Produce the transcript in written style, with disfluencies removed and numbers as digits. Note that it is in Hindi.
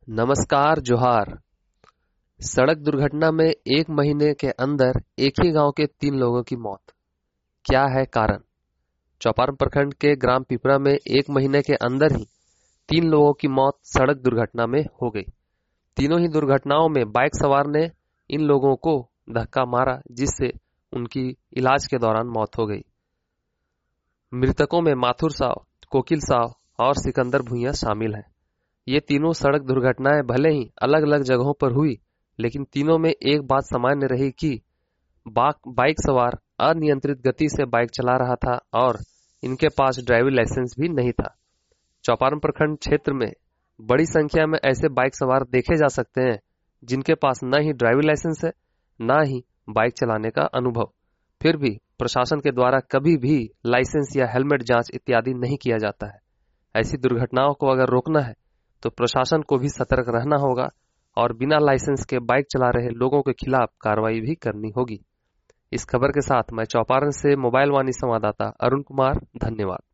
नमस्कार जोहार। सड़क दुर्घटना में 1 महीने के अंदर एक ही गांव के 3 लोगों की मौत। क्या है कारण? चौपारण प्रखंड के ग्राम पिपरा में 1 महीने के अंदर ही 3 लोगों की मौत सड़क दुर्घटना में हो गई। तीनों ही दुर्घटनाओं में बाइक सवार ने इन लोगों को धक्का मारा, जिससे उनकी इलाज के दौरान मौत हो गई। मृतकों में माथुर साव, कोकिल साव और सिकंदर भुइयां शामिल हैं। ये तीनों सड़क दुर्घटनाएं भले ही अलग अलग जगहों पर हुई, लेकिन तीनों में एक बात सामान्य रही कि बाइक सवार अनियंत्रित गति से बाइक चला रहा था और इनके पास ड्राइविंग लाइसेंस भी नहीं था। चौपारण प्रखंड क्षेत्र में बड़ी संख्या में ऐसे बाइक सवार देखे जा सकते हैं जिनके पास न ही ड्राइविंग लाइसेंस है, न ही बाइक चलाने का अनुभव। फिर भी प्रशासन के द्वारा कभी भी लाइसेंस या हेलमेट जांच इत्यादि नहीं किया जाता है। ऐसी दुर्घटनाओं को अगर रोकना है तो प्रशासन को भी सतर्क रहना होगा और बिना लाइसेंस के बाइक चला रहे लोगों के खिलाफ कार्रवाई भी करनी होगी। इस खबर के साथ मैं चौपारण से मोबाइल वाणी संवाददाता अरुण कुमार, धन्यवाद।